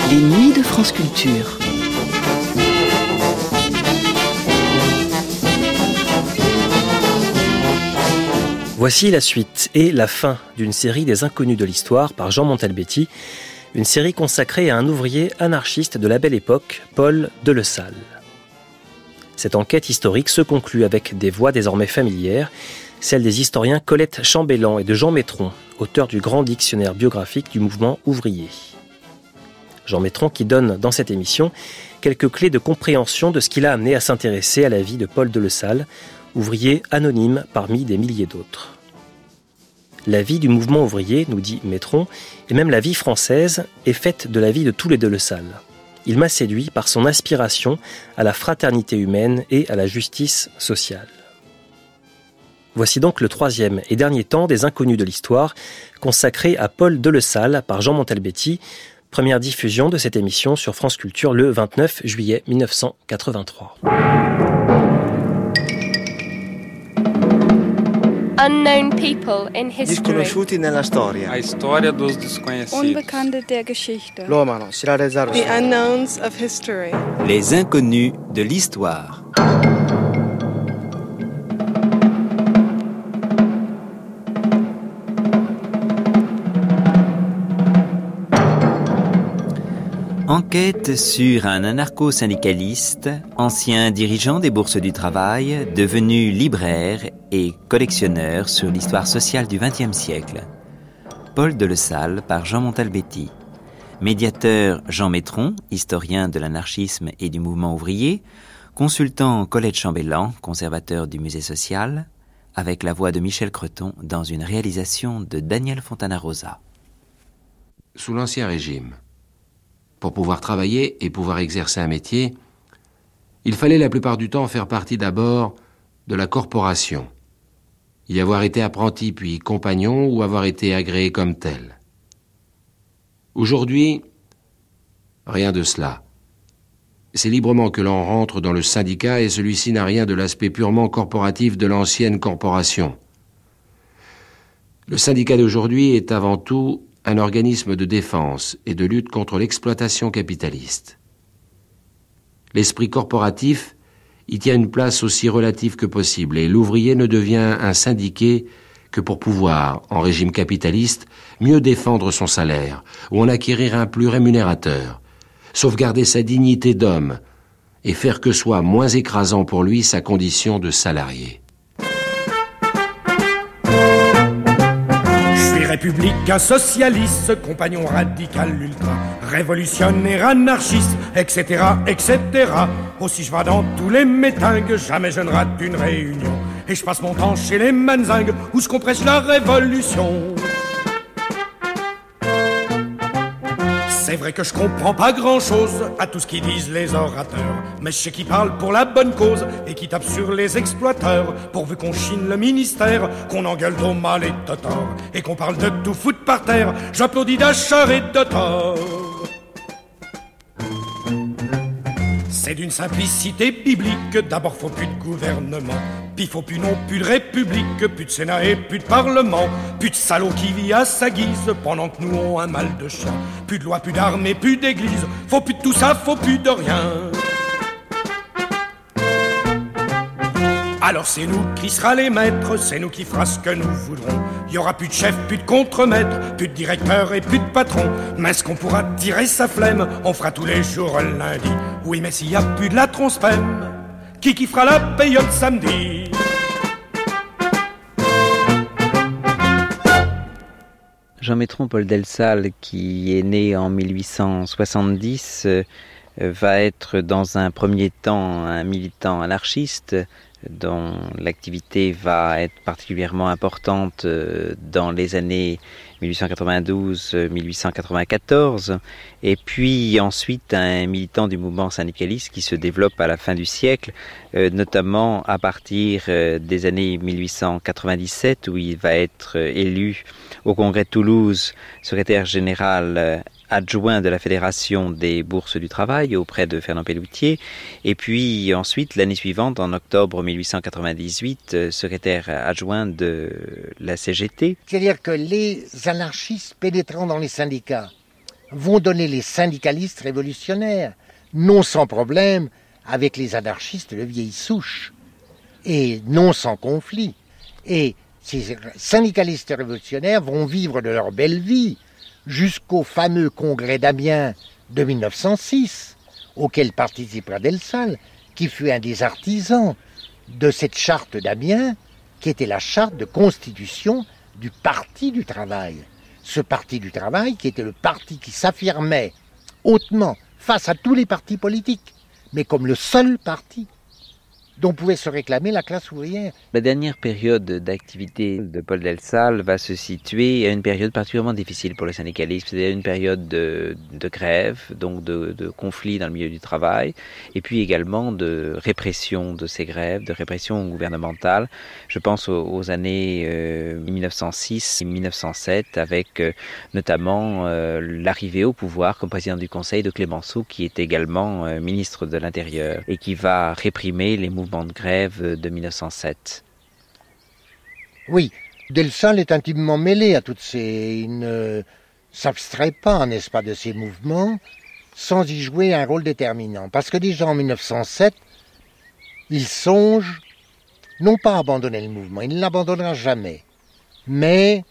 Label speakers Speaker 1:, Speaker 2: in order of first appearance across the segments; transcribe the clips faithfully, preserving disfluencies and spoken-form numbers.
Speaker 1: Les nuits de France Culture.
Speaker 2: Voici la suite et la fin d'une série des Inconnus de l'Histoire par Jean Montalbetti, une série consacrée à un ouvrier anarchiste de la Belle Époque, Paul Delessal. Cette enquête historique se conclut avec des voix désormais familières, celles des historiens Colette Chambellan et de Jean Métron, auteurs du grand dictionnaire biographique du mouvement ouvrier. Jean Métron qui donne dans cette émission quelques clés de compréhension de ce qui l'a amené à s'intéresser à la vie de Paul Delessal, ouvrier anonyme parmi des milliers d'autres. La vie du mouvement ouvrier, nous dit Métron, et même la vie française, est faite de la vie de tous les Delessal. Il m'a séduit par son aspiration à la fraternité humaine et à la justice sociale. Voici donc le troisième et dernier temps des Inconnus de l'Histoire, consacré à Paul Delessal par Jean Montalbetti, première diffusion de cette émission sur France Culture le vingt-neuf juillet mille neuf cent quatre-vingt-trois.
Speaker 3: Unknown people in history.
Speaker 4: Disconosciuti nella storia.
Speaker 5: A storia dos desconhecidos.
Speaker 6: Unbekannte der Geschichte.
Speaker 4: L'uomo non si realizzarono.
Speaker 6: The unknowns of history.
Speaker 7: Les Inconnus de l'Histoire. Enquête sur un anarcho-syndicaliste, ancien dirigeant des bourses du travail, devenu libraire et collectionneur sur l'histoire sociale du vingtième siècle. Paul Delessal par Jean Montalbetti. Médiateur Jean Métron, historien de l'anarchisme et du mouvement ouvrier. Consultant Colette Chambellan, conservateur du musée social. Avec la voix de Michel Creton dans une réalisation de Daniel Fontana-Rosa.
Speaker 8: Sous l'Ancien Régime, pour pouvoir travailler et pouvoir exercer un métier, il fallait la plupart du temps faire partie d'abord de la corporation, y avoir été apprenti puis compagnon ou avoir été agréé comme tel. Aujourd'hui, rien de cela. C'est librement que l'on rentre dans le syndicat et celui-ci n'a rien de l'aspect purement corporatif de l'ancienne corporation. Le syndicat d'aujourd'hui est avant tout un organisme de défense et de lutte contre l'exploitation capitaliste. L'esprit corporatif y tient une place aussi relative que possible et l'ouvrier ne devient un syndiqué que pour pouvoir, en régime capitaliste, mieux défendre son salaire ou en acquérir un plus rémunérateur, sauvegarder sa dignité d'homme et faire que soit moins écrasant pour lui sa condition de salarié.
Speaker 9: Républicain, socialiste, compagnon radical, ultra, révolutionnaire, anarchiste, et cetera, et cetera. Aussi je vais dans tous les métingues, jamais je ne rate une réunion. Et je passe mon temps chez les manzingues, où se compresse la révolution. C'est vrai que je comprends pas grand-chose à tout ce qu'ils disent les orateurs, mais je sais qu'ils parlent pour la bonne cause et qui tapent sur les exploiteurs, pourvu qu'on chine le ministère, qu'on engueule trop mal et de tort, et qu'on parle de tout foutre par terre, j'applaudis d'achar et de tort. C'est d'une simplicité biblique, d'abord faut plus de gouvernement, puis faut plus non plus de république, plus de sénat et plus de parlement, plus de salaud qui vit à sa guise, pendant que nous on un mal de chien, plus de loi, plus d'armée, plus d'église, faut plus de tout ça, faut plus de rien. Alors c'est nous qui sera les maîtres, c'est nous qui fera ce que nous voudrons. Il y aura plus de chef, plus de contremaître, plus de directeur et plus de patron. Mais est-ce qu'on pourra tirer sa flemme? On fera tous les jours le lundi. Oui, mais s'il y a plus de la tronspème, qui qui fera la payotte samedi?
Speaker 7: Jean Métron, Paul Delessal, qui est né en mille huit cent soixante-dix, euh, va être dans un premier temps un militant anarchiste, dont l'activité va être particulièrement importante dans les années mille huit cent quatre-vingt-douze à mille huit cent quatre-vingt-quatorze, et puis ensuite un militant du mouvement syndicaliste qui se développe à la fin du siècle, euh, notamment à partir euh, des années mille huit cent quatre-vingt-dix-sept, où il va être euh, élu au Congrès de Toulouse, secrétaire général euh, adjoint de la Fédération des bourses du travail auprès de Fernand Pelloutier, et puis ensuite l'année suivante, en octobre mille huit cent quatre-vingt-dix-huit, euh, secrétaire adjoint de la C G T.
Speaker 10: C'est-à-dire que les anarchistes pénétrant dans les syndicats vont donner les syndicalistes révolutionnaires, non sans problème avec les anarchistes de vieille souche, et non sans conflit. Et ces syndicalistes révolutionnaires vont vivre de leur belle vie jusqu'au fameux congrès d'Amiens de mille neuf cent six, auquel participera Delsal, qui fut un des artisans de cette charte d'Amiens, qui était la charte de constitution du Parti du Travail. Ce Parti du Travail qui était le parti qui s'affirmait hautement face à tous les partis politiques, mais comme le seul parti dont pouvait se réclamer la classe ouvrière.
Speaker 7: La dernière période d'activité de Paul Delsal va se situer à une période particulièrement difficile pour le syndicalisme, c'est-à-dire une période de, de grève, donc de, de conflit dans le milieu du travail, et puis également de répression de ces grèves, de répression gouvernementale. Je pense aux, aux années euh, mille neuf cent six et mille neuf cent sept, avec euh, notamment euh, l'arrivée au pouvoir comme président du Conseil de Clémenceau, qui est également euh, ministre de l'Intérieur, et qui va réprimer les mouvements de grève de mille neuf cent sept.
Speaker 10: Oui, Delsal est intimement mêlé à toutes ces... Il ne s'abstrait pas, n'est-ce pas, de ces mouvements sans y jouer un rôle déterminant. Parce que déjà en mille neuf cent sept, il songe non pas à abandonner le mouvement, il ne l'abandonnera jamais, mais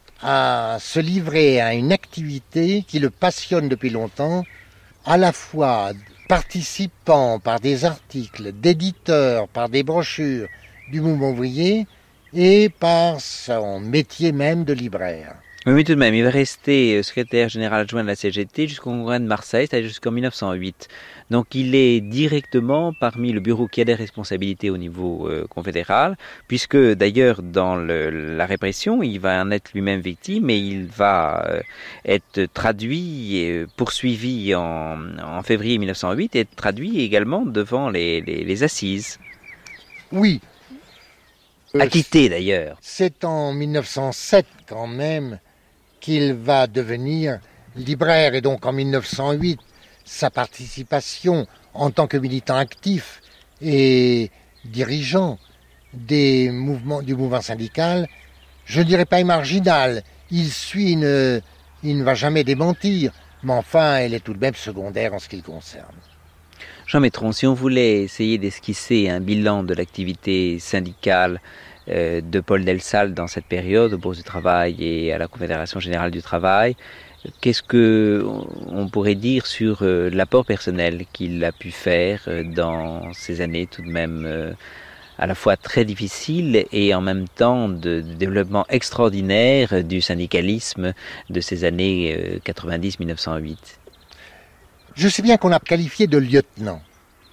Speaker 10: à se livrer à une activité qui le passionne depuis longtemps, à la fois participant par des articles d'éditeurs, par des brochures du mouvement ouvrier et par son métier même de libraire.
Speaker 7: Oui, mais tout de même, il va rester secrétaire général adjoint de la C G T jusqu'au congrès de Marseille, c'est-à-dire jusqu'en mille neuf cent huit. Donc il est directement parmi le bureau qui a des responsabilités au niveau euh, confédéral, puisque d'ailleurs dans le, la répression, il va en être lui-même victime et il va euh, être traduit et poursuivi en, en février mille neuf cent huit et être traduit également devant les, les, les assises.
Speaker 10: Oui.
Speaker 7: Acquitté d'ailleurs.
Speaker 10: C'est en mille neuf cent sept quand même qu'il va devenir libraire et donc en mille neuf cent huit, sa participation en tant que militant actif et dirigeant des mouvements, du mouvement syndical, je ne dirais pas est marginale. Il suit, une, il ne va jamais démentir, mais enfin elle est tout de même secondaire en ce qui le concerne.
Speaker 7: Jean Maitron, si on voulait essayer d'esquisser un bilan de l'activité syndicale euh, de Paul Delsal dans cette période, au Bourse du Travail et à la Confédération Générale du Travail, qu'est-ce que on pourrait dire sur euh, l'apport personnel qu'il a pu faire euh, dans ces années tout de même euh, à la fois très difficiles et en même temps de, de développement extraordinaire du syndicalisme de ces années euh, quatre-vingt-dix à mille neuf cent huit?
Speaker 10: Je sais bien qu'on a qualifié de lieutenant.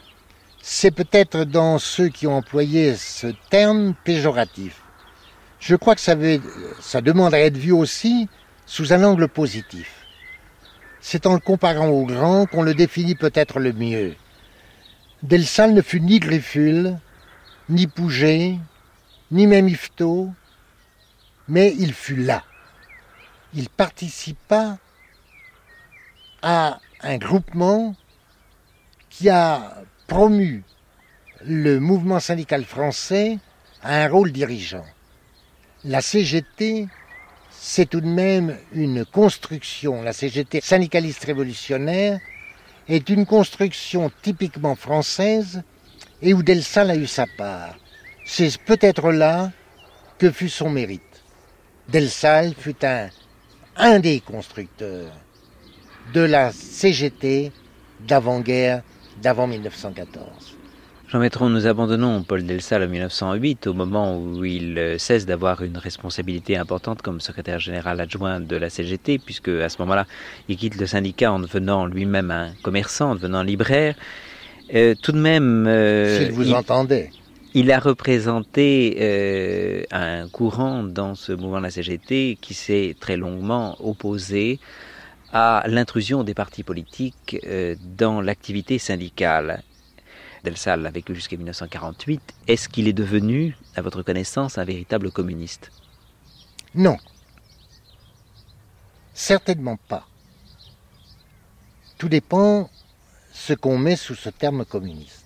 Speaker 10: C'est peut-être dans ceux qui ont employé ce terme péjoratif. Je crois que ça, veut, ça demande à être vu aussi sous un angle positif. C'est en le comparant au grand qu'on le définit peut-être le mieux. Delsal ne fut ni Griffule, ni Pouget, ni même Yvetot, mais il fut là. Il participa à un groupement qui a promu le mouvement syndical français à un rôle dirigeant. La C G T, c'est tout de même une construction, la C G T syndicaliste révolutionnaire, est une construction typiquement française et où Delsal a eu sa part. C'est peut-être là que fut son mérite. Delsal fut un, un des constructeurs de la C G T d'avant-guerre, d'avant mille neuf cent quatorze.
Speaker 7: Jean Maitron, nous abandonnons Paul Delsal en mille neuf cent huit, au moment où il cesse d'avoir une responsabilité importante comme secrétaire général adjoint de la C G T, puisque à ce moment-là, il quitte le syndicat en devenant lui-même un commerçant, en devenant libraire. Euh, tout de même...
Speaker 10: Euh, S'il vous il... entendait.
Speaker 7: Il a représenté euh, un courant dans ce mouvement de la C G T qui s'est très longuement opposé à l'intrusion des partis politiques euh, dans l'activité syndicale. Delsal a vécu jusqu'à mille neuf cent quarante-huit. Est-ce qu'il est devenu, à votre connaissance, un véritable communiste?
Speaker 10: Non. Certainement pas. Tout dépend ce qu'on met sous ce terme communiste.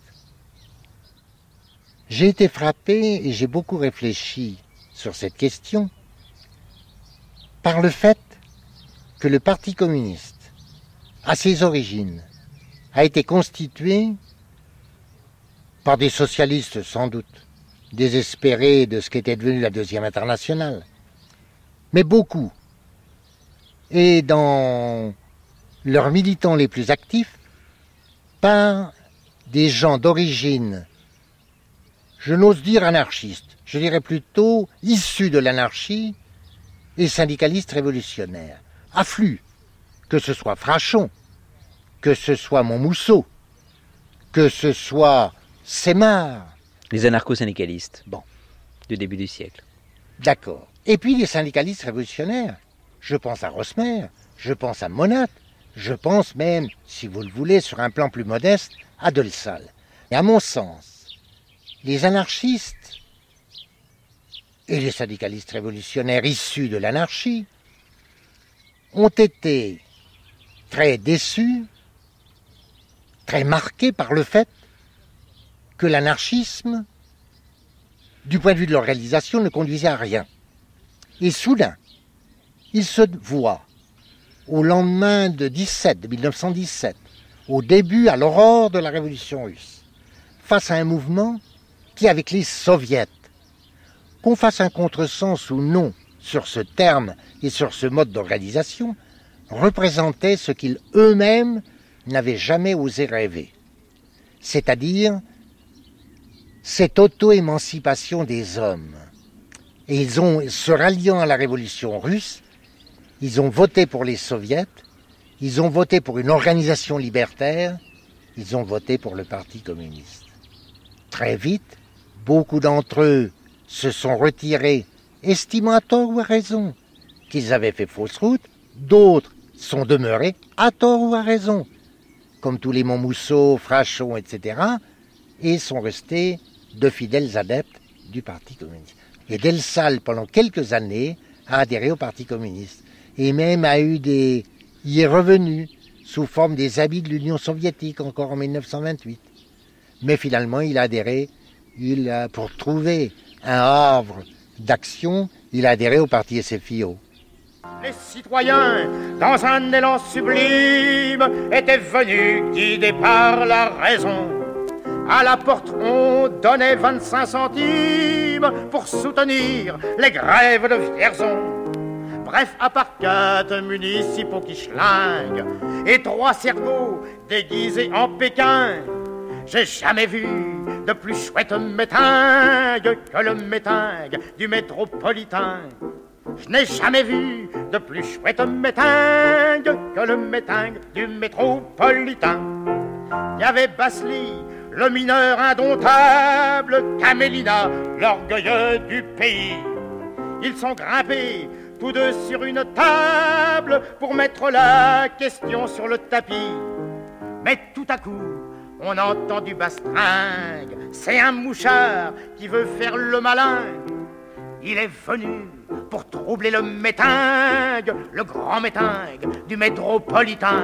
Speaker 10: J'ai été frappé et j'ai beaucoup réfléchi sur cette question par le fait que le Parti communiste à ses origines, a été constitué par des socialistes sans doute, désespérés de ce qu'était devenu la Deuxième Internationale. Mais beaucoup, et dans leurs militants les plus actifs, par des gens d'origine, je n'ose dire anarchistes, je dirais plutôt issus de l'anarchie et syndicalistes révolutionnaires. Affluent, que ce soit Frachon, que ce soit Montmousseau, que ce soit Sémar.
Speaker 7: Les anarcho-syndicalistes
Speaker 10: bon.
Speaker 7: du début du siècle.
Speaker 10: D'accord. Et puis les syndicalistes révolutionnaires. Je pense à Rosmer, je pense à Monat, je pense même, si vous le voulez, sur un plan plus modeste, à Delsal. Et à mon sens, les anarchistes et les syndicalistes révolutionnaires issus de l'anarchie ont été très déçus, très marqués par le fait que l'anarchisme, du point de vue de l'organisation, ne conduisait à rien. Et soudain, ils se voient, au lendemain de dix-sept, de mille neuf cent dix-sept, au début, à l'aurore de la révolution russe, face à un mouvement qui, avec les soviets, qu'on fasse un contresens ou non sur ce terme et sur ce mode d'organisation, représentait ce qu'ils eux-mêmes n'avaient jamais osé rêver. C'est-à-dire cette auto-émancipation des hommes. Et ils ont, se ralliant à la révolution russe, ils ont voté pour les soviets, ils ont voté pour une organisation libertaire, ils ont voté pour le Parti communiste. Très vite, beaucoup d'entre eux se sont retirés, estimant à tort ou à raison qu'ils avaient fait fausse route, d'autres sont demeurés à tort ou à raison, comme tous les Montmousseau, Frachon, et cetera, et sont restés de fidèles adeptes du Parti communiste. Et Delsal, pendant quelques années, a adhéré au Parti communiste, et même a eu des... y est revenu sous forme des habits de l'Union soviétique, encore en mille neuf cent vingt-huit. Mais finalement, il a adhéré, il a, pour trouver un havre d'action, il a adhéré au Parti S F I O.
Speaker 9: Les citoyens, dans un élan sublime, étaient venus guidés par la raison. À la porte, on donnait vingt-cinq centimes pour soutenir les grèves de Vierzon. Bref, à part quatre municipaux qui schlinguent et trois cerveaux déguisés en Pékin, j'ai jamais vu de plus chouette métingue que le métingue du métropolitain. Je n'ai jamais vu de plus chouette métingue que le métingue du métropolitain. Il y avait Basly, le mineur indomptable, Camélina, l'orgueilleux du pays. Ils sont grimpés tous deux sur une table pour mettre la question sur le tapis. Mais tout à coup, on entend du bastringue. C'est un mouchard qui veut faire le malin. Il est venu pour troubler le métingue, le grand métingue du métropolitain.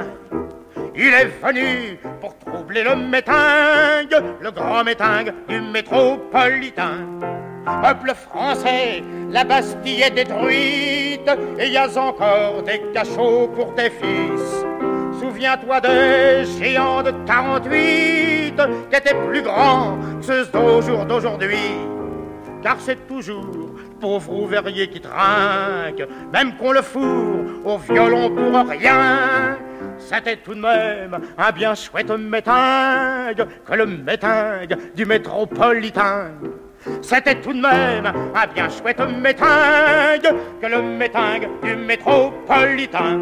Speaker 9: Il est venu pour troubler le métingue, le grand métingue du métropolitain. Peuple français, la Bastille est détruite, et il y a encore des cachots pour tes fils. Souviens-toi des géants de quarante-huit, qui étaient plus grands que ceux d'au jour d'aujourd'hui. Car c'est toujours pauvre ouvrier qui trinque, même qu'on le fourre au violon pour rien. C'était tout de même un bien chouette métingue que le métingue du métropolitain. C'était tout de même un bien chouette métingue que le métingue du métropolitain.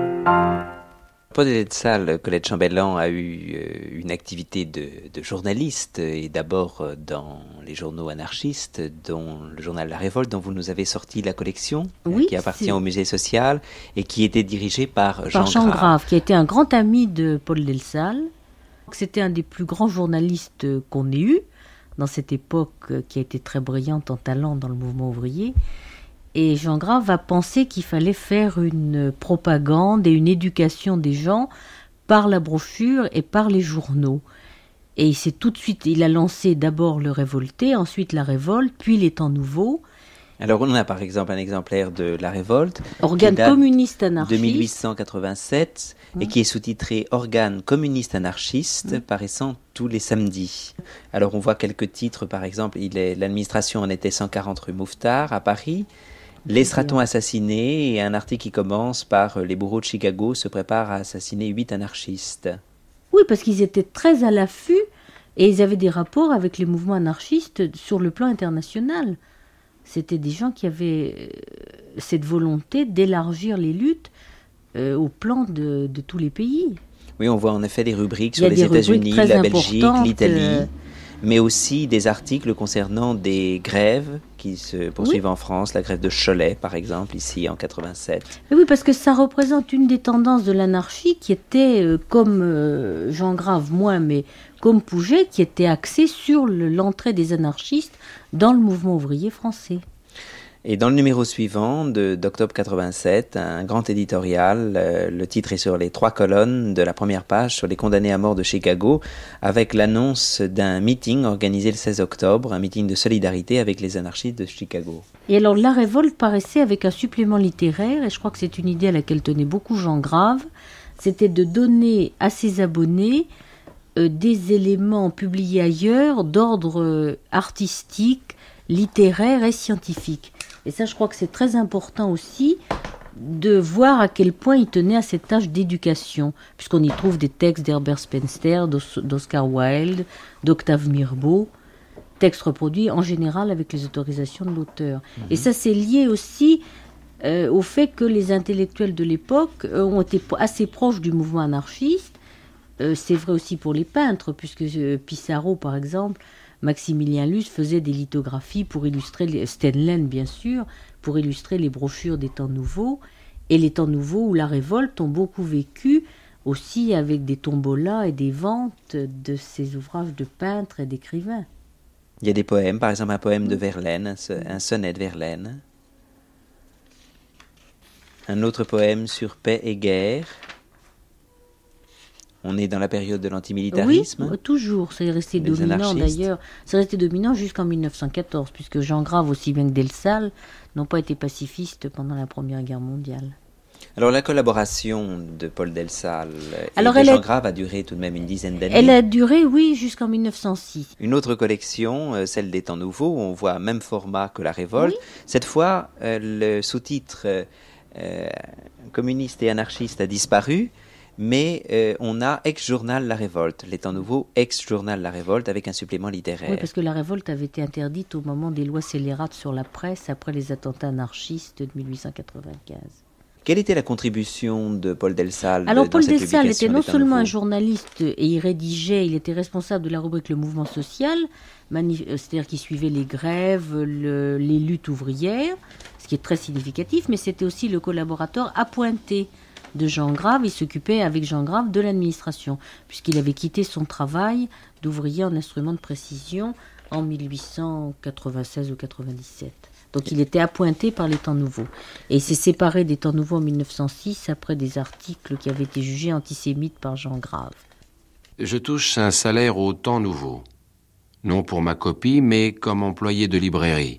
Speaker 7: Paul Delsal, Colette Chambellan a eu une activité de, de journaliste, et d'abord dans les journaux anarchistes, dont le journal La Révolte, dont vous nous avez sorti la collection,
Speaker 11: oui,
Speaker 7: qui appartient
Speaker 11: c'est...
Speaker 7: au musée social, et qui était dirigé par Jean,
Speaker 11: par Jean
Speaker 7: Grave.
Speaker 11: Grave, qui était un grand ami de Paul Delsal. C'était un des plus grands journalistes qu'on ait eu, dans cette époque qui a été très brillante en talent dans le mouvement ouvrier. Et Jean Grave a pensé qu'il fallait faire une propagande et une éducation des gens par la brochure et par les journaux. Et il s'est tout de suite, il a lancé d'abord le Révolté, ensuite la Révolte, puis les Temps Nouveaux.
Speaker 7: Alors on a par exemple un exemplaire de La Révolte,
Speaker 11: Organe communiste anarchiste,
Speaker 7: de mille huit cent quatre-vingt-sept, mmh. et qui est sous-titré Organe communiste anarchiste, mmh. paraissant tous les samedis. Alors on voit quelques titres, par exemple, il est, l'administration en était cent quarante rue Mouffetard à Paris. Laissera-t-on assassiner? Et un article qui commence par les bourreaux de Chicago se préparent à assassiner huit anarchistes.
Speaker 11: Oui, parce qu'ils étaient très à l'affût et ils avaient des rapports avec les mouvements anarchistes sur le plan international. C'était des gens qui avaient cette volonté d'élargir les luttes euh, au plan de, de tous les pays.
Speaker 7: Oui, on voit en effet des rubriques sur les États-Unis, la Belgique, l'Italie, euh... mais aussi des articles concernant des grèves qui se poursuivent oui. en France, la grève de Cholet par exemple, ici en quatre-vingt-sept.
Speaker 11: Et oui, parce que ça représente une des tendances de l'anarchie qui était, euh, comme euh, Jean Grave moins, mais comme Pouget, qui était axée sur le, l'entrée des anarchistes dans le mouvement ouvrier français.
Speaker 7: Et dans le numéro suivant de, d'octobre quatre-vingt-sept, un grand éditorial, euh, le titre est sur les trois colonnes de la première page sur les condamnés à mort de Chicago, avec l'annonce d'un meeting organisé le seize octobre, un meeting de solidarité avec les anarchistes de Chicago.
Speaker 11: Et alors La Révolte paraissait avec un supplément littéraire, et je crois que c'est une idée à laquelle tenait beaucoup Jean Grave, c'était de donner à ses abonnés euh, des éléments publiés ailleurs d'ordre euh, artistique, littéraire et scientifique. Et ça, je crois que c'est très important aussi de voir à quel point il tenait à cette tâche d'éducation, puisqu'on y trouve des textes d'Herbert Spencer, d'Oscar Wilde, d'Octave Mirbeau, textes reproduits en général avec les autorisations de l'auteur. Mmh. Et ça, c'est lié aussi euh, au fait que les intellectuels de l'époque euh, ont été assez proches du mouvement anarchiste. Euh, c'est vrai aussi pour les peintres, puisque euh, Pissarro, par exemple, Maximilien Luce faisait des lithographies pour illustrer, les, Stendhal bien sûr, pour illustrer les brochures des temps nouveaux. Et les temps nouveaux ou la révolte ont beaucoup vécu aussi avec des tombolas et des ventes de ces ouvrages de peintres et d'écrivains.
Speaker 7: Il y a des poèmes, par exemple un poème de Verlaine, un sonnet de Verlaine. Un autre poème sur paix et guerre. On est dans la période de l'antimilitarisme.
Speaker 11: Oui, toujours. C'est resté dominant d'ailleurs. C'est resté dominant jusqu'en mille neuf cent quatorze, puisque Jean Grave, aussi bien que Delsalle, n'ont pas été pacifistes pendant la Première Guerre mondiale.
Speaker 7: Alors la collaboration de Paul Delsalle et Alors, de Jean a... Grave a duré tout de même une dizaine d'années.
Speaker 11: Elle a duré, oui, jusqu'en mille neuf cent six.
Speaker 7: Une autre collection, euh, celle des Temps Nouveaux, où on voit même format que La Révolte. Oui. Cette fois, euh, le sous-titre euh, communiste et anarchiste a disparu. Mais euh, on a ex-journal La Révolte, les Temps Nouveaux, ex-journal La Révolte avec un supplément littéraire.
Speaker 11: Oui, parce que La Révolte avait été interdite au moment des lois scélérates sur la presse après les attentats anarchistes de mille huit cent quatre-vingt-quinze.
Speaker 7: Quelle était la contribution de Paul Delsalle
Speaker 11: Alors
Speaker 7: dans
Speaker 11: Paul
Speaker 7: cette
Speaker 11: Delsalle était non seulement
Speaker 7: nouveaux.
Speaker 11: un journaliste et il rédigeait, il était responsable de la rubrique Le Mouvement Social, manif- c'est-à-dire qu'il suivait les grèves, le, les luttes ouvrières, ce qui est très significatif, mais c'était aussi le collaborateur appointé de Jean Grave. Il s'occupait avec Jean Grave de l'administration, puisqu'il avait quitté son travail d'ouvrier en instrument de précision en mille huit cent quatre-vingt-seize ou quatre-vingt-dix-sept. Donc il était appointé par les Temps Nouveaux. Et il s'est séparé des Temps Nouveaux en mille neuf cent six après des articles qui avaient été jugés antisémites par Jean Grave.
Speaker 8: Je touche un salaire aux Temps Nouveaux, non pour ma copie, mais comme employé de librairie.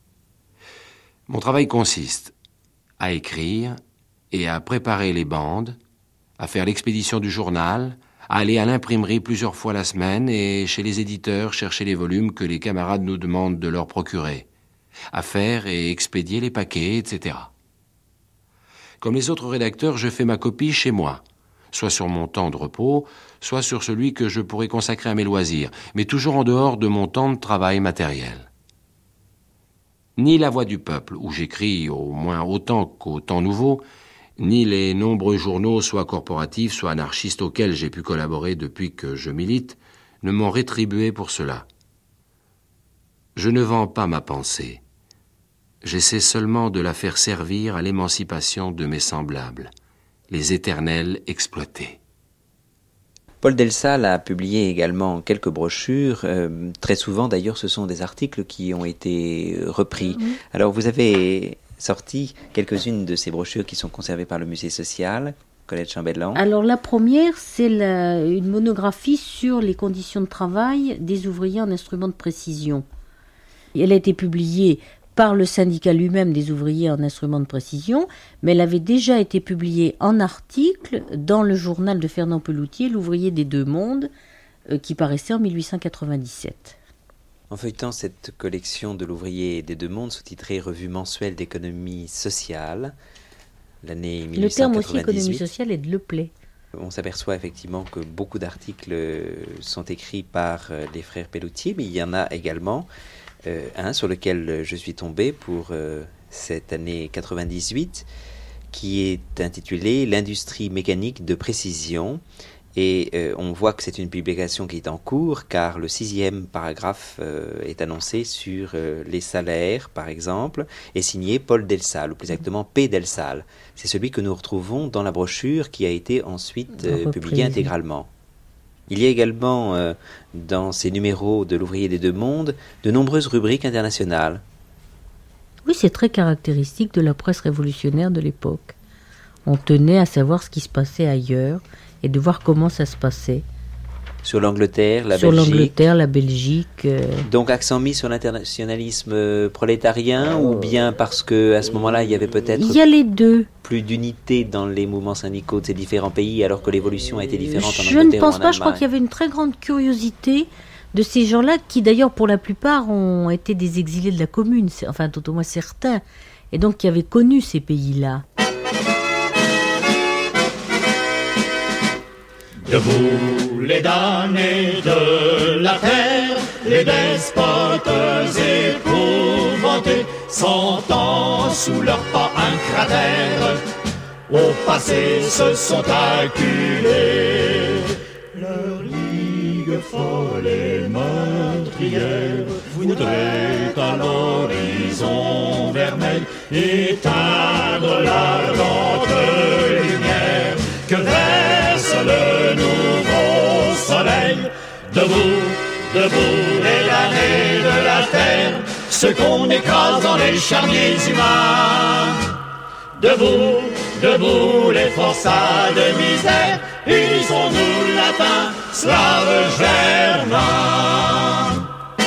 Speaker 8: Mon travail consiste à écrire et à préparer les bandes, à faire l'expédition du journal, à aller à l'imprimerie plusieurs fois la semaine et chez les éditeurs chercher les volumes que les camarades nous demandent de leur procurer, à faire et expédier les paquets, et cetera. Comme les autres rédacteurs, je fais ma copie chez moi, soit sur mon temps de repos, soit sur celui que je pourrais consacrer à mes loisirs, mais toujours en dehors de mon temps de travail matériel. Ni La Voix du Peuple, où j'écris au moins autant qu'au Temps Nouveau, ni les nombreux journaux, soit corporatifs, soit anarchistes auxquels j'ai pu collaborer depuis que je milite, ne m'ont rétribué pour cela. Je ne vends pas ma pensée. J'essaie seulement de la faire servir à l'émancipation de mes semblables, les éternels exploités.
Speaker 7: Paul Delsalle a publié également quelques brochures. Euh, très souvent, d'ailleurs, ce sont des articles qui ont été repris. Mmh. Alors, vous avez sorti quelques-unes de ces brochures qui sont conservées par le Musée social, Colette Chambellan.
Speaker 11: Alors, la première, c'est la, une monographie sur les conditions de travail des ouvriers en instruments de précision. Elle a été publiée par le syndicat lui-même des ouvriers en instruments de précision, mais elle avait déjà été publiée en article dans le journal de Fernand Peloutier, l'ouvrier des deux mondes, euh, qui paraissait en mille huit cent quatre-vingt-dix-sept.
Speaker 7: En feuilletant cette collection de l'ouvrier des deux mondes, sous-titrée Revue mensuelle d'économie sociale, l'année mille huit cent quatre-vingt-dix-huit.
Speaker 11: Le terme aussi économie sociale est de Le Play.
Speaker 7: On s'aperçoit effectivement que beaucoup d'articles sont écrits par les frères Peloutier, mais il y en a également euh, un sur lequel je suis tombé pour euh, cette année quatre-vingt-dix-huit, qui est intitulé « L'industrie mécanique de précision ». Et euh, on voit que c'est une publication qui est en cours, car le sixième paragraphe euh, est annoncé sur euh, les salaires, par exemple, et signé Paul Delsalle, ou plus exactement P. Delsalle. C'est celui que nous retrouvons dans la brochure qui a été ensuite euh, publiée intégralement. Il y a également, euh, dans ces numéros de l'Ouvrier des deux mondes, de nombreuses rubriques internationales.
Speaker 11: Oui, c'est très caractéristique de la presse révolutionnaire de l'époque. On tenait à savoir ce qui se passait ailleurs, et de voir comment ça se passait.
Speaker 7: Sur l'Angleterre, la
Speaker 11: sur
Speaker 7: Belgique.
Speaker 11: Sur l'Angleterre, la Belgique. Euh...
Speaker 7: Donc accent mis sur l'internationalisme prolétarien, oh. ou bien parce qu'à ce moment-là, il y avait peut-être...
Speaker 11: Il y a les deux.
Speaker 7: Plus d'unité dans les mouvements syndicaux de ces différents pays, alors que l'évolution a été différente en
Speaker 11: je
Speaker 7: Angleterre ou en
Speaker 11: ne pense pas,
Speaker 7: Allemagne.
Speaker 11: Je crois qu'il y avait une très grande curiosité de ces gens-là, qui d'ailleurs, pour la plupart, ont été des exilés de la Commune, enfin, tout au moins certains, et donc qui avaient connu ces pays-là.
Speaker 9: Debout les damnés de la terre, les despotes épouvantés, sentant sous leurs pas un cratère, au passé se sont acculés. Leur ligue folle et meurtrière voudrait à l'horizon vermeil éteindre la lente lumière que verse le nouveau soleil. Debout, debout les damnés de la terre, ceux qu'on écrase dans les charniers humains. Debout, debout les forçats de misère, unissons-nous latins, slaves, germains.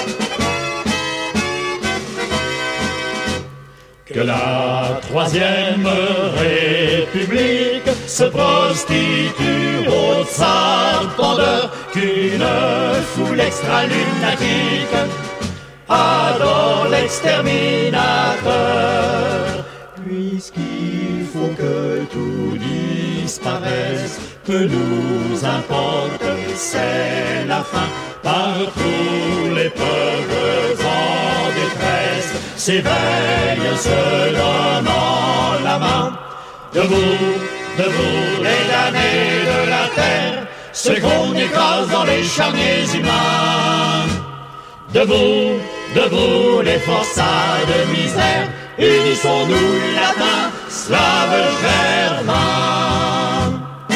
Speaker 9: Que la troisième république se prostitue au tsar pendeur, qu'une foule extra-lunatique adore l'exterminateur. Puisqu'il faut que tout disparaisse, que nous importe, c'est la fin. Partout les peuples en détresse s'éveillent, se donnant la main. Debout, debout les damnés de la terre, ceux qu'on écrase dans les charniers humains. Debout, debout les forçats de misère, unissons-nous latins, slaves, germains.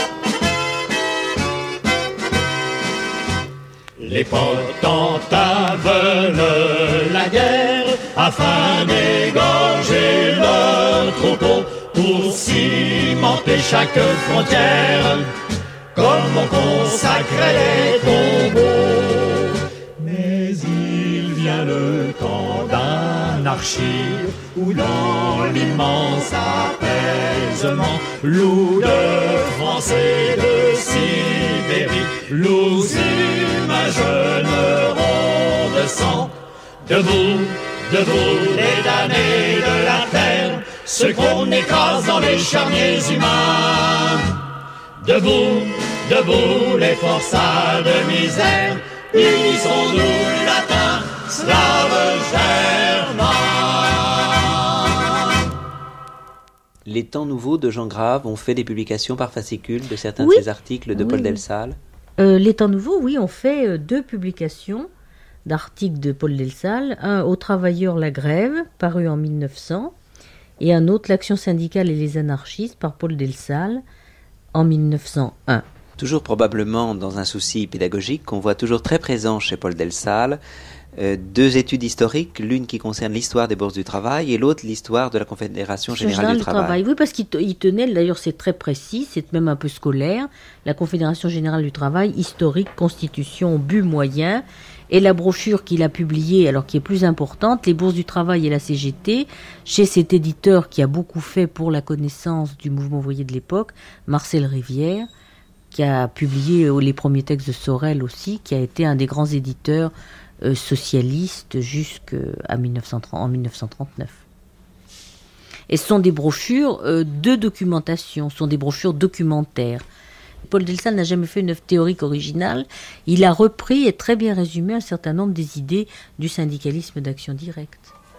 Speaker 9: Les potentats veulent la guerre afin d'égorger leur troupeau, pour cimenter chaque frontière, comme on consacrait les tombeaux. Mais il vient le temps d'anarchie, où dans l'immense apaisement, loups de France et de Sibérie, loups humains jeûneront de sang. Debout, debout les damnés de la terre, ceux qu'on écrase dans les charniers humains. Debout, debout les forçats de misère, unissons-nous latins, slaves, germains.
Speaker 7: Les Temps nouveaux de Jean Grave ont fait des publications par fascicules de certains
Speaker 11: oui.
Speaker 7: de ces articles de
Speaker 11: oui.
Speaker 7: Paul Delsalle.
Speaker 11: Euh, les Temps nouveaux, oui, ont fait euh, deux publications d'articles de Paul Delsalle, un aux Travailleurs la grève, paru en mille neuf cents, et un autre, L'Action syndicale et les anarchistes, par Paul Delsalle, en mille neuf cent un.
Speaker 7: Toujours probablement dans un souci pédagogique qu'on voit toujours très présent chez Paul Delsalle, euh, deux études historiques, l'une qui concerne l'histoire des bourses du travail et l'autre l'histoire de la Confédération générale du travail. travail.
Speaker 11: Oui, parce qu'il t- tenait, d'ailleurs c'est très précis, c'est même un peu scolaire, la Confédération générale du travail, historique, constitution, but moyen, et la brochure qu'il a publiée, alors qui est plus importante, les bourses du travail et la C G T, chez cet éditeur qui a beaucoup fait pour la connaissance du mouvement ouvrier de l'époque, Marcel Rivière, qui a publié les premiers textes de Sorel aussi, qui a été un des grands éditeurs euh, socialistes jusqu'à dix-neuf cent trente, en dix-neuf cent trente-neuf. Et ce sont des brochures euh, de documentation, ce sont des brochures documentaires. Paul Delsal n'a jamais fait une œuvre théorique originale, il a repris et très bien résumé un certain nombre des idées du syndicalisme d'action directe.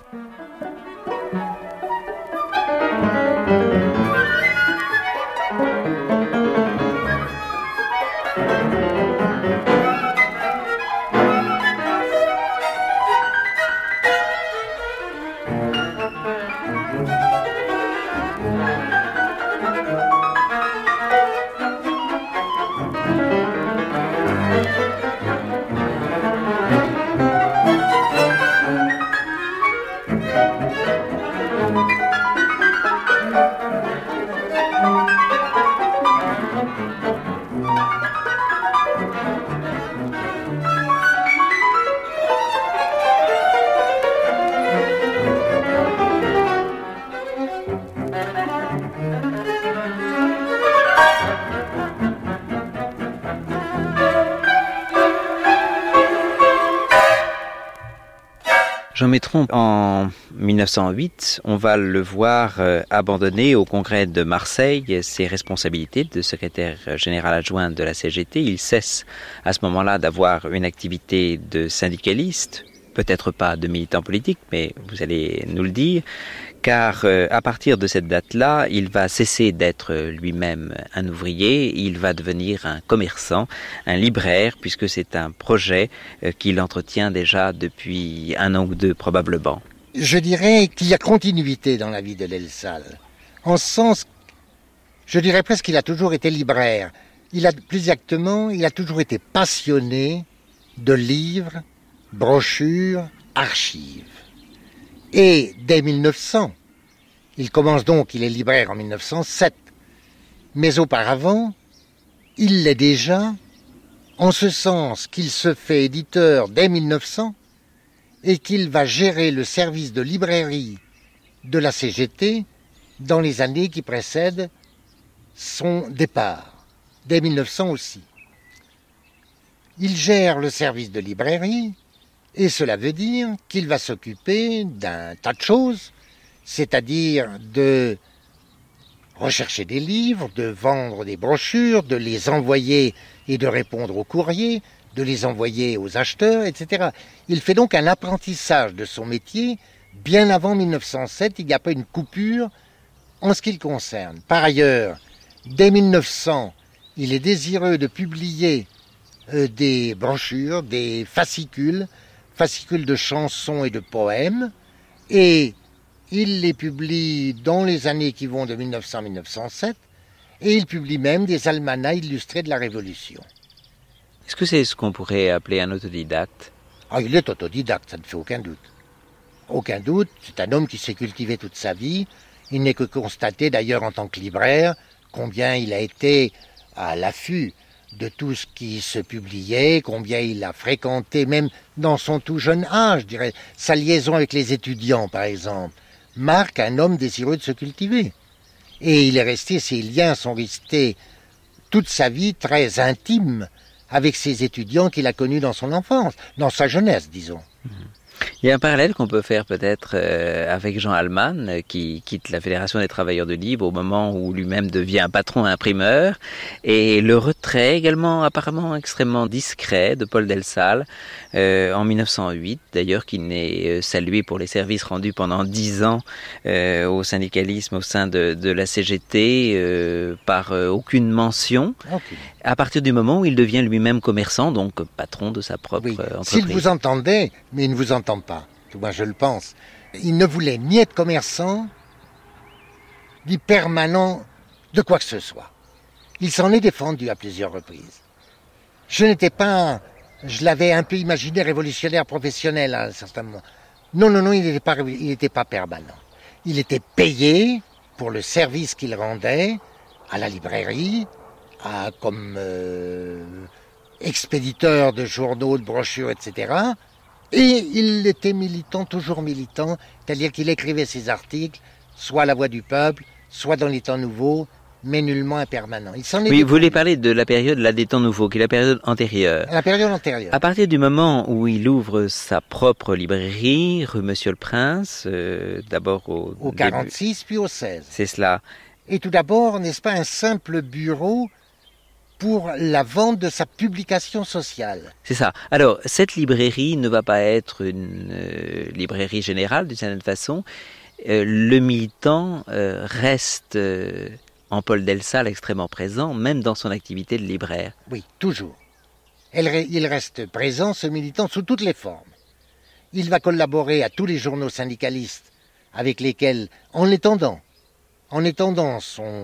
Speaker 7: Jean Métron, en dix-neuf cent huit, on va le voir euh, abandonner au congrès de Marseille ses responsabilités de secrétaire général adjoint de la C G T. Il cesse à ce moment-là d'avoir une activité de syndicaliste, peut-être pas de militant politique, mais vous allez nous le dire, car euh, à partir de cette date-là, il va cesser d'être lui-même un ouvrier, il va devenir un commerçant, un libraire, puisque c'est un projet euh, qu'il entretient déjà depuis un an ou deux probablement.
Speaker 10: Je dirais qu'il y a continuité dans la vie de Delsal, en ce sens, je dirais presque qu'il a toujours été libraire. Il a, plus exactement, il a toujours été passionné de livres, brochures, archives. Et dès mille neuf cents, il commence donc, il est libraire en mille neuf cent sept, mais auparavant, il l'est déjà, en ce sens qu'il se fait éditeur dès mille neuf cents et qu'il va gérer le service de librairie de la C G T dans les années qui précèdent son départ, dès mille neuf cents aussi. Il gère le service de librairie, et cela veut dire qu'il va s'occuper d'un tas de choses, c'est-à-dire de rechercher des livres, de vendre des brochures, de les envoyer et de répondre aux courriers, de les envoyer aux acheteurs, et cetera. Il fait donc un apprentissage de son métier bien avant mille neuf cent sept, il n'y a pas une coupure en ce qui le concerne. Par ailleurs, dès mille neuf cents, il est désireux de publier euh, des brochures, des fascicules, fascicules de chansons et de poèmes, et il les publie dans les années qui vont de mille neuf cents à mille neuf cent sept, et il publie même des almanachs illustrés de la Révolution.
Speaker 7: Est-ce que c'est ce qu'on pourrait appeler un autodidacte ?
Speaker 10: Ah, il est autodidacte, ça ne fait aucun doute. Aucun doute, c'est un homme qui s'est cultivé toute sa vie. Il n'est que constaté, d'ailleurs en tant que libraire, combien il a été à l'affût de tout ce qui se publiait, combien il a fréquenté, même dans son tout jeune âge, je dirais, sa liaison avec les étudiants, par exemple, marque un homme désireux de se cultiver. Et il est resté, ses liens sont restés toute sa vie très intimes avec ses étudiants qu'il a connus dans son enfance, dans sa jeunesse, disons.
Speaker 7: Il y a un parallèle qu'on peut faire peut-être euh, avec Jean Alman, euh, qui quitte la Fédération des travailleurs de livres au moment où lui-même devient patron imprimeur, et le retrait également apparemment extrêmement discret de Paul Delsal euh, en mille neuf cent huit, d'ailleurs qui n'est euh, salué pour les services rendus pendant dix ans euh, au syndicalisme au sein de, de la C G T euh, par euh, aucune mention, okay. À partir du moment où il devient lui-même commerçant, donc patron de sa propre oui. entreprise.
Speaker 10: S'il vous entendait, mais il ne vous entend pas. Moi, je le pense. Il ne voulait ni être commerçant, ni permanent de quoi que ce soit. Il s'en est défendu à plusieurs reprises. Je n'étais pas Je l'avais un peu imaginé révolutionnaire professionnel à un certain moment. Non, non, non, il n'était pas, il n'était pas permanent. Il était payé pour le service qu'il rendait à la librairie, à, comme euh, expéditeur de journaux, de brochures, et cetera. Et il était militant, toujours militant, c'est-à-dire qu'il écrivait ses articles, soit à La Voix du Peuple, soit dans les Temps Nouveaux, mais nullement impermanent. Il s'en est
Speaker 7: oui, vous voulez parler de la période là, des Temps Nouveaux, qui est la période antérieure.
Speaker 10: La période antérieure.
Speaker 7: À partir du moment où il ouvre sa propre librairie, rue Monsieur le Prince, euh, d'abord au...
Speaker 10: Au quarante-six, début. Puis au seize.
Speaker 7: C'est cela.
Speaker 10: Et tout d'abord, n'est-ce pas, un simple bureau pour la vente de sa publication sociale.
Speaker 7: C'est ça. Alors, cette librairie ne va pas être une euh, librairie générale, d'une certaine façon. Euh, le militant euh, reste... Euh, en Paul Delsal extrêmement présent, même dans son activité de libraire.
Speaker 10: Oui, toujours. Elle, il reste présent, ce militant, sous toutes les formes. Il va collaborer à tous les journaux syndicalistes avec lesquels, en étendant, en étendant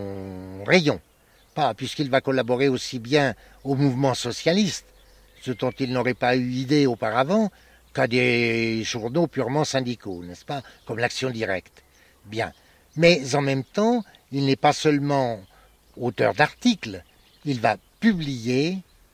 Speaker 10: son rayon, pas puisqu'il va collaborer aussi bien au mouvement socialiste, ce dont il n'aurait pas eu idée auparavant, qu'à des journaux purement syndicaux, n'est-ce pas, comme l'Action Directe. Bien. Mais en même temps, il n'est pas seulement auteur d'articles, il va publier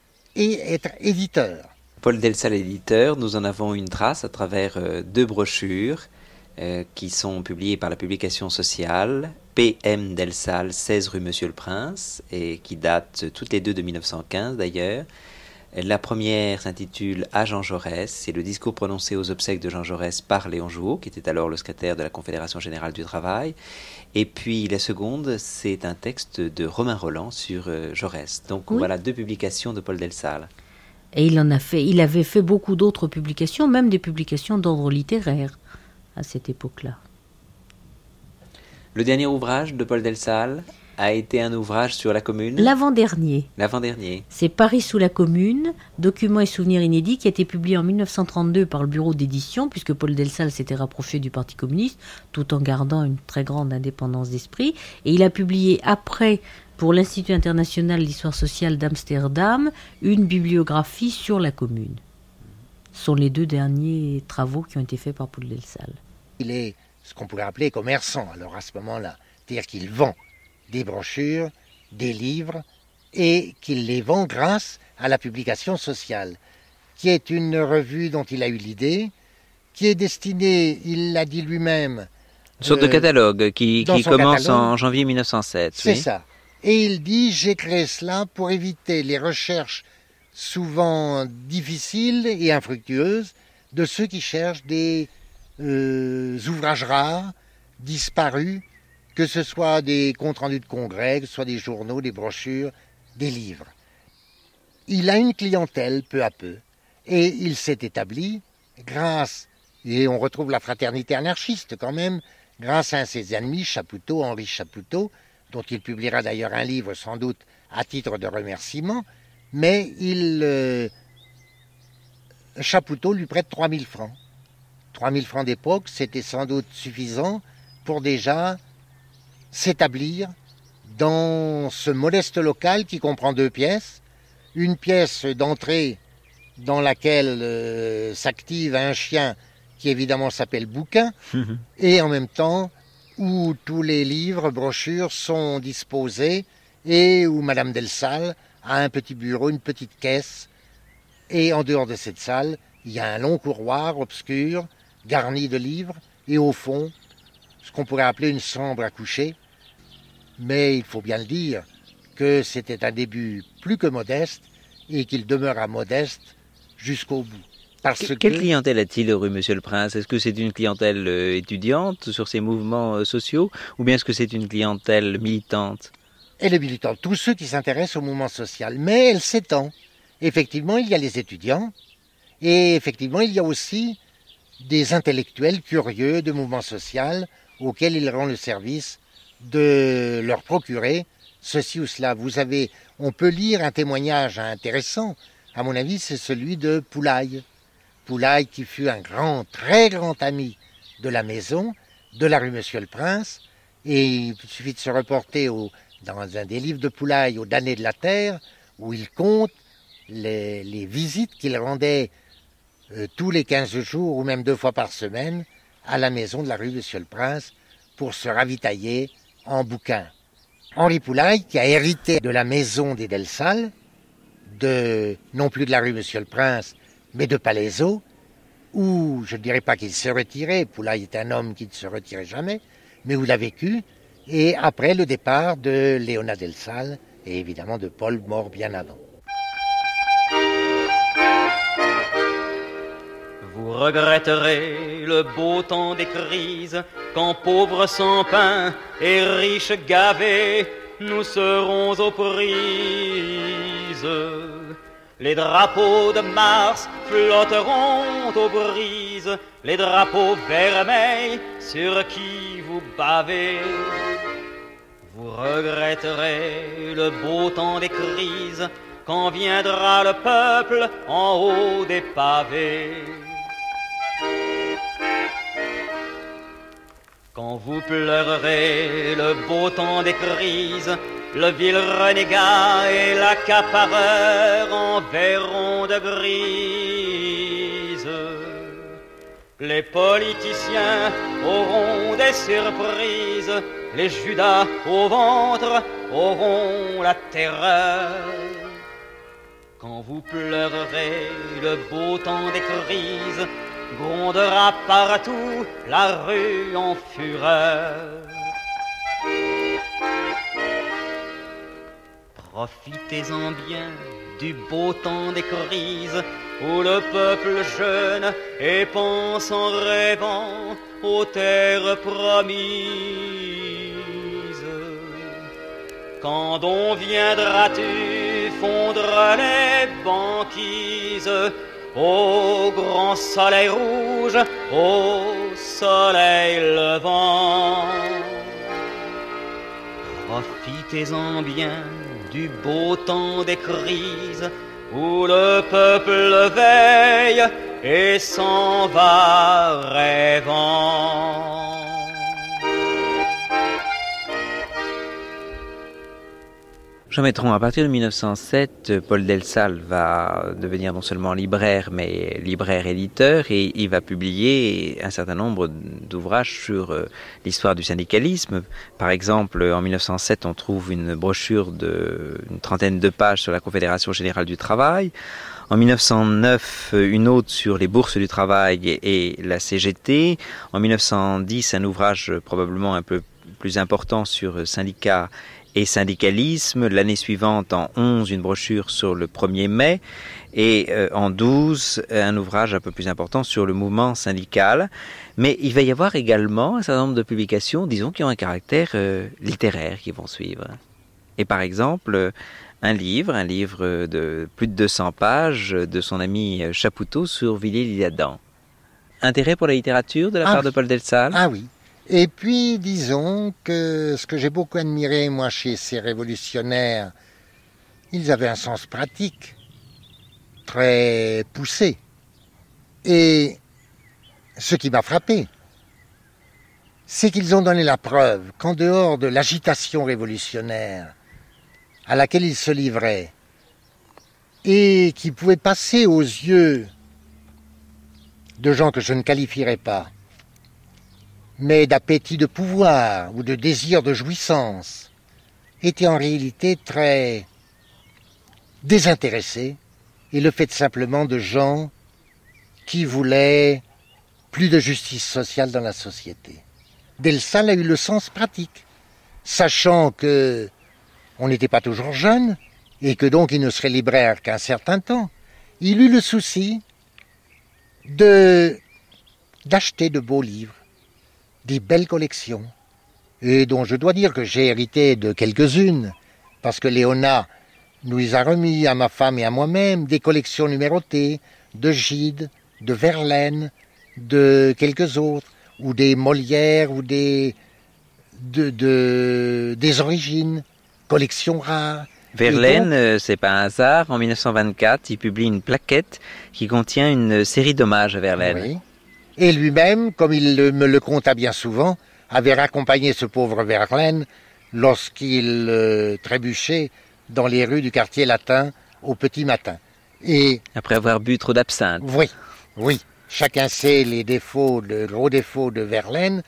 Speaker 10: et être éditeur.
Speaker 7: Paul Delsal éditeur, nous en avons une trace à travers euh, deux brochures euh, qui sont publiées par la publication sociale, P M Delsal, seize rue Monsieur le Prince, et qui datent toutes les deux de mille neuf cent quinze d'ailleurs. La première s'intitule « À Jean Jaurès », c'est le discours prononcé aux obsèques de Jean Jaurès par Léon Jouot, qui était alors le secrétaire de la Confédération Générale du Travail. Et puis la seconde, c'est un texte de Romain Rolland sur euh, Jaurès. Donc oui. Voilà deux publications de Paul Delsal.
Speaker 11: Et il en a fait, il avait fait beaucoup d'autres publications, même des publications d'ordre littéraire à cette époque-là.
Speaker 7: Le dernier ouvrage de Paul Delsal a été un ouvrage sur la Commune.
Speaker 11: L'avant-dernier.
Speaker 7: L'avant-dernier.
Speaker 11: C'est Paris sous la Commune, documents et souvenirs inédits, qui a été publié en mille neuf cent trente-deux par le bureau d'édition, puisque Paul Delsal s'était rapproché du Parti communiste, tout en gardant une très grande indépendance d'esprit. Et il a publié après, pour l'Institut international d'histoire sociale d'Amsterdam, une bibliographie sur la Commune. Ce sont les deux derniers travaux qui ont été faits par Paul Delsal.
Speaker 10: Il est ce qu'on pourrait appeler commerçant, alors à ce moment-là. C'est-à-dire qu'il vend des brochures, des livres, et qu'il les vend grâce à la publication sociale, qui est une revue dont il a eu l'idée, qui est destinée, il l'a dit lui-même...
Speaker 7: Une sorte euh, de catalogue qui, qui commence catalogue. En janvier mille neuf cent sept.
Speaker 10: C'est
Speaker 7: oui.
Speaker 10: ça. Et il dit, j'ai créé cela pour éviter les recherches souvent difficiles et infructueuses de ceux qui cherchent des euh, ouvrages rares, disparus, que ce soit des comptes rendus de congrès, que ce soit des journaux, des brochures, des livres. Il a une clientèle peu à peu, et il s'est établi grâce, et on retrouve la fraternité anarchiste quand même, grâce à un de ses ennemis, Chapoutot, Henri Chapoutot, dont il publiera d'ailleurs un livre sans doute à titre de remerciement, mais il, euh, Chapoutot lui prête trois mille francs. trois mille francs d'époque, c'était sans doute suffisant pour déjà s'établir dans ce modeste local qui comprend deux pièces. Une pièce d'entrée dans laquelle euh, s'active un chien qui évidemment s'appelle Bouquin, et en même temps où tous les livres, brochures sont disposés et où Madame Delsal a un petit bureau, une petite caisse. Et en dehors de cette salle, il y a un long couloir obscur, garni de livres, et au fond, ce qu'on pourrait appeler une chambre à coucher. Mais il faut bien le dire que c'était un début plus que modeste et qu'il demeura modeste jusqu'au bout. Parce
Speaker 7: que...
Speaker 10: que...
Speaker 7: Quelle clientèle a-t-il rue Monsieur le Prince? Est-ce que c'est une clientèle euh, étudiante sur ces mouvements euh, sociaux ou bien est-ce que c'est une clientèle militante?
Speaker 10: Elle est militante, tous ceux qui s'intéressent au mouvement social, mais elle s'étend. Effectivement, il y a les étudiants et effectivement, il y a aussi des intellectuels curieux de mouvement social auxquels il rend le service de leur procurer ceci ou cela. Vous avez, on peut lire un témoignage intéressant, à mon avis, c'est celui de Poulaille. Poulaille qui fut un grand, très grand ami de la maison, de la rue Monsieur le Prince, et il suffit de se reporter au, dans un des livres de Poulaille, aux damnés de la terre, où il compte les, les visites qu'il rendait euh, tous les quinze jours ou même deux fois par semaine à la maison de la rue Monsieur-le-Prince pour se ravitailler en bouquins. Henri Poulaille, qui a hérité de la maison des Delsalles, de, non plus de la rue Monsieur-le-Prince, mais de Palaiseau, où je ne dirais pas qu'il s'est retiré, Poulaille est un homme qui ne se retirait jamais, mais où il a vécu, et après le départ de Léona Delsalles, et évidemment de Paul, mort bien avant.
Speaker 12: Vous regretterez le beau temps des crises, quand pauvres sans pain et riches gavés, nous serons aux prises. Les drapeaux de Mars flotteront aux brises, les drapeaux vermeils sur qui vous bavez. Vous regretterez le beau temps des crises, quand viendra le peuple en haut des pavés. Quand vous pleurerez le beau temps des crises, le vil renégat et l'accapareur en verront de grise. Les politiciens auront des surprises, les Judas au ventre auront la terreur. Quand vous pleurerez le beau temps des crises, grondera partout la rue en fureur. Profitez-en bien du beau temps des crises, où le peuple jeune et pense en rêvant aux terres promises. Quand on viendras-tu fondre les banquises, au grand soleil rouge, au soleil levant. Profitez-en bien du beau temps des crises, où le peuple veille et s'en va rêvant.
Speaker 7: Jean Maitron, à partir de mille neuf cent sept, Paul Delsalles va devenir non seulement libraire, mais libraire-éditeur, et il va publier un certain nombre d'ouvrages sur l'histoire du syndicalisme. Par exemple, en mille neuf cent sept, on trouve une brochure d'une trentaine de pages sur la Confédération Générale du Travail. En mille neuf cent neuf, une autre sur les bourses du travail et la C G T. En mille neuf cent dix, un ouvrage probablement un peu plus important sur syndicats et syndicalisme. L'année suivante, en onze, une brochure sur le premier mai, et euh, en douze, un ouvrage un peu plus important sur le mouvement syndical. Mais il va y avoir également un certain nombre de publications, disons, qui ont un caractère euh, littéraire, qui vont suivre. Et par exemple, un livre, un livre de plus de deux cents pages de son ami Chapoutot sur Villiers-l'Isle-Adam. Intérêt pour la littérature de la
Speaker 10: ah
Speaker 7: part
Speaker 10: oui.
Speaker 7: de Paul Delsalles?
Speaker 10: Ah oui. Et puis, disons que ce que j'ai beaucoup admiré, moi, chez ces révolutionnaires, ils avaient un sens pratique, très poussé. Et ce qui m'a frappé, c'est qu'ils ont donné la preuve qu'en dehors de l'agitation révolutionnaire à laquelle ils se livraient, et qui pouvait passer aux yeux de gens que je ne qualifierais pas, mais d'appétit de pouvoir ou de désir de jouissance, était en réalité très désintéressé, et le fait simplement de gens qui voulaient plus de justice sociale dans la société. Delsalles a eu le sens pratique, sachant que on n'était pas toujours jeune, et que donc il ne serait libraire qu'un certain temps. Il eut le souci de d'acheter de beaux livres, des belles collections, et dont je dois dire que j'ai hérité de quelques-unes, parce que Léona nous a remis à ma femme et à moi-même des collections numérotées de Gide, de Verlaine, de quelques autres, ou des Molières, ou des, de, de, des Origines, collections rares.
Speaker 7: Verlaine, donc, c'est pas un hasard, en mille neuf cent vingt-quatre, il publie une plaquette qui contient une série d'hommages à Verlaine.
Speaker 10: Oui. Et lui-même, comme il me le conta bien souvent, avait raccompagné ce pauvre Verlaine lorsqu'il euh, trébuchait dans les rues du quartier latin au petit matin. Et
Speaker 7: après avoir bu trop d'absinthe.
Speaker 10: Oui, oui. Chacun sait les défauts, le gros défauts de Verlaine,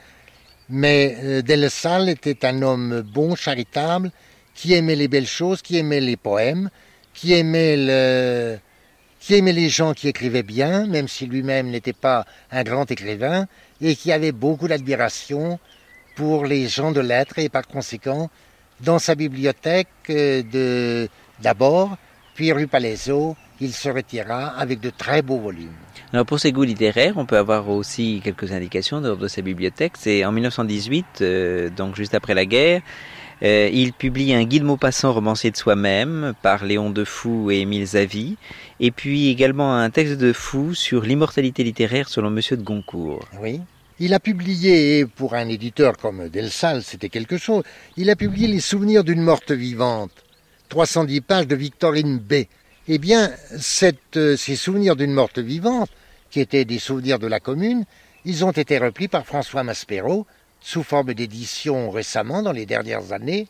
Speaker 10: mais euh, Del Sal était un homme bon, charitable, qui aimait les belles choses, qui aimait les poèmes, qui aimait le, qui aimait les gens qui écrivaient bien, même si lui-même n'était pas un grand écrivain, et qui avait beaucoup d'admiration pour les gens de lettres, et par conséquent, dans sa bibliothèque euh, de d'abord, puis rue Palaiseau, il se retira avec de très beaux volumes.
Speaker 7: Alors pour ses goûts littéraires, on peut avoir aussi quelques indications de, de sa bibliothèque. C'est en mille neuf cent dix-huit, euh, donc juste après la guerre, euh, il publie un guide Maupassant romancier de soi-même par Léon Defoux et Émile Zavy, et puis également un texte de Fou sur l'immortalité littéraire selon Monsieur de Goncourt.
Speaker 10: Oui. Il a publié, pour un éditeur comme Del Sal, c'était quelque chose, il a publié Les souvenirs d'une morte vivante, trois cent dix pages de Victorine B. Eh bien, cette, euh, ces souvenirs d'une morte vivante, qui étaient des souvenirs de la commune, ils ont été repris par François Maspero, sous forme d'édition récemment, dans les dernières années,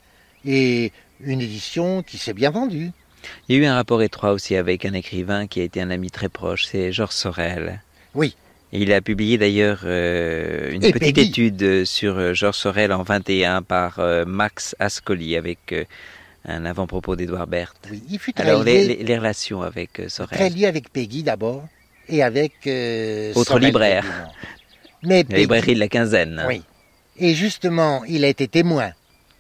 Speaker 10: et une édition qui s'est bien vendue.
Speaker 7: Il y a eu un rapport étroit aussi avec un écrivain qui a été un ami très proche, c'est Georges Sorel.
Speaker 10: Oui.
Speaker 7: Et il a publié d'ailleurs euh, une
Speaker 10: et
Speaker 7: petite
Speaker 10: Peggy.
Speaker 7: étude sur euh, Georges Sorel en vingt et un par euh, Max Ascoli avec euh, un avant-propos d'Édouard Berthe.
Speaker 10: Oui, il fut très
Speaker 7: Alors
Speaker 10: lié,
Speaker 7: les, les, les relations avec euh, Sorel.
Speaker 10: Très lié avec Peggy d'abord, et avec euh,
Speaker 7: Autre
Speaker 10: Sorel,
Speaker 7: libraire.
Speaker 10: Mais
Speaker 7: La
Speaker 10: Peggy,
Speaker 7: librairie de la quinzaine.
Speaker 10: Oui. Et justement, il a été témoin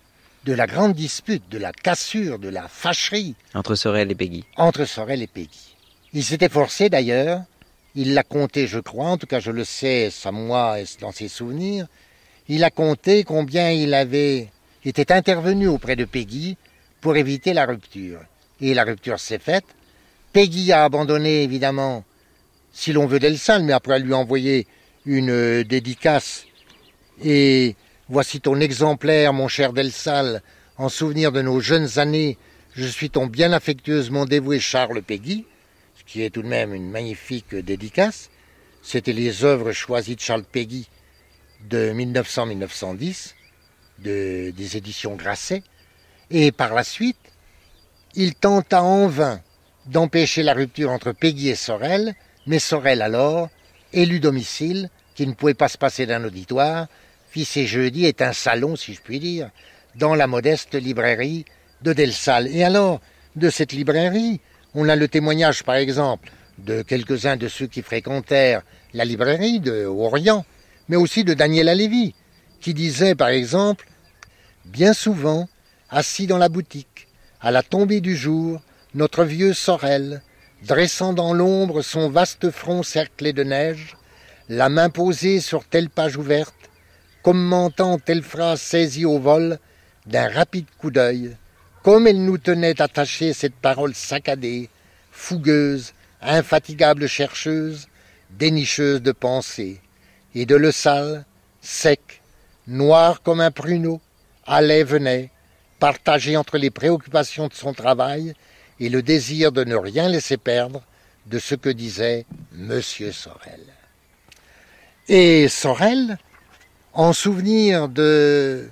Speaker 10: de la grande dispute, de la cassure, de la fâcherie
Speaker 7: Entre Sorel et Peggy.
Speaker 10: entre Sorel et Peggy. Il s'était forcé d'ailleurs, il l'a compté je crois, en tout cas je le sais, ça moi, dans ses souvenirs, il a compté combien il avait était intervenu auprès de Peggy pour éviter la rupture. Et la rupture s'est faite. Peggy a abandonné évidemment, si l'on veut Del Sal, mais après elle lui a envoyé une euh, dédicace. Et voici ton exemplaire, mon cher Del Sal, en souvenir de nos jeunes années. Je suis ton bien affectueusement dévoué Charles Peggy, ce qui est tout de même une magnifique dédicace. C'était les œuvres choisies de Charles Peggy de mille neuf cents à mille neuf cent dix, de, des éditions Grasset. Et par la suite, il tenta en vain d'empêcher la rupture entre Peggy et Sorel, mais Sorel alors, élu domicile, qui ne pouvait pas se passer d'un auditoire, fit ses jeudis et un salon, si je puis dire, dans la modeste librairie de Del Sal. Et alors, de cette librairie, on a le témoignage, par exemple, de quelques-uns de ceux qui fréquentèrent la librairie de Orient, mais aussi de Daniel Halévy, qui disait, par exemple, « Bien souvent, assis dans la boutique, à la tombée du jour, notre vieux Sorel, dressant dans l'ombre son vaste front cerclé de neige, la main posée sur telle page ouverte, commentant telle phrase saisie au vol d'un rapide coup d'œil, comme elle nous tenait attachés cette parole saccadée, fougueuse, infatigable chercheuse, dénicheuse de pensée, et de Le Sal, sec, noir comme un pruneau, allait, venait, partagé entre les préoccupations de son travail et le désir de ne rien laisser perdre de ce que disait Monsieur Sorel. Et Sorel, en souvenir de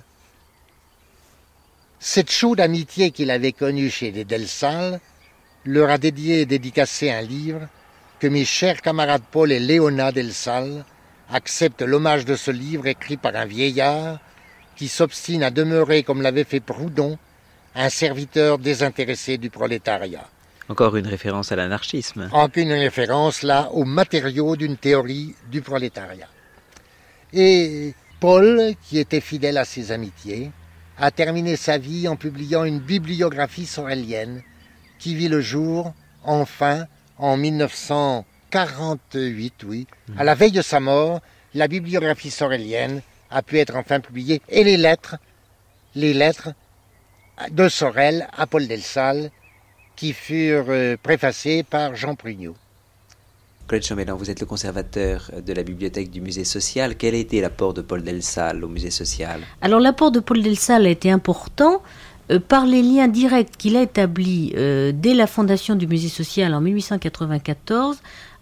Speaker 10: cette chaude amitié qu'il avait connue chez les Del Sal, leur a dédié et dédicacé un livre que mes chers camarades Paul et Léona Del Sal acceptent l'hommage de ce livre écrit par un vieillard qui s'obstine à demeurer, comme l'avait fait Proudhon, un serviteur désintéressé du prolétariat.
Speaker 7: Encore une référence à l'anarchisme.
Speaker 10: Encore une référence, là, aux matériaux d'une théorie du prolétariat. Et Paul, qui était fidèle à ses amitiés, a terminé sa vie en publiant une bibliographie sorelienne qui vit le jour, enfin, en mille neuf cent quarante-huit, oui. Mmh. À la veille de sa mort, la bibliographie sorelienne a pu être enfin publiée, et les lettres, les lettres de Sorel à Paul Del Sal, qui furent euh, préfacées par Jean Prugnot.
Speaker 7: Claude Chambellan, vous êtes le conservateur de la bibliothèque du musée social. Quel a été l'apport de Paul Del Sal au musée social?
Speaker 11: Alors l'apport de Paul Del Sal a été important euh, par les liens directs qu'il a établis euh, dès la fondation du musée social en mille huit cent quatre-vingt-quatorze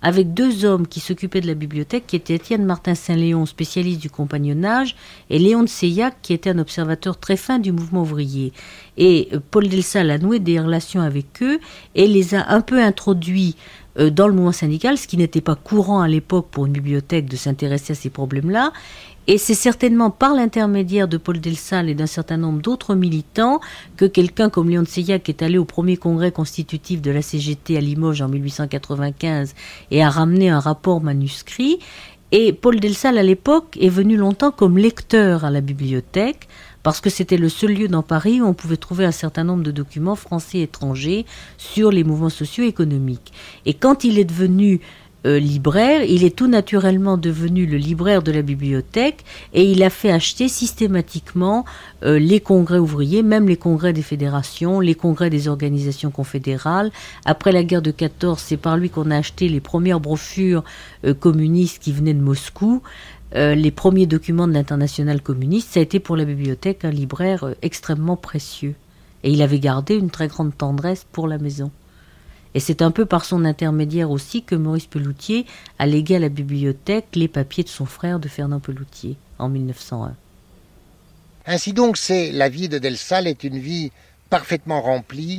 Speaker 11: avec deux hommes qui s'occupaient de la bibliothèque, qui étaient Étienne Martin-Saint-Léon, spécialiste du compagnonnage, et Léon de Seillac, qui était un observateur très fin du mouvement ouvrier. Et Paul Delsal a noué des relations avec eux et les a un peu introduits dans le mouvement syndical, ce qui n'était pas courant à l'époque pour une bibliothèque de s'intéresser à ces problèmes-là. Et c'est certainement par l'intermédiaire de Paul Delsal et d'un certain nombre d'autres militants que quelqu'un comme Léon de Seillac est allé au premier congrès constitutif de la C G T à Limoges en dix-huit cent quatre-vingt-quinze et a ramené un rapport manuscrit. Et Paul Delsal, à l'époque, est venu longtemps comme lecteur à la bibliothèque, parce que c'était le seul lieu dans Paris où on pouvait trouver un certain nombre de documents français et étrangers sur les mouvements socio-économiques. Et quand il est devenu euh, libraire, il est tout naturellement devenu le libraire de la bibliothèque et il a fait acheter systématiquement euh, les congrès ouvriers, même les congrès des fédérations, les congrès des organisations confédérales. Après la guerre de quatorze, c'est par lui qu'on a acheté les premières brochures euh, communistes qui venaient de Moscou. Euh, les premiers documents de l'internationale communiste, ça a été pour la bibliothèque un libraire euh, extrêmement précieux. Et il avait gardé une très grande tendresse pour la maison. Et c'est un peu par son intermédiaire aussi que Maurice Peloutier a légué à la bibliothèque les papiers de son frère de Fernand Peloutier en mille neuf cent un.
Speaker 10: Ainsi donc, c'est la vie de Delsal est une vie parfaitement remplie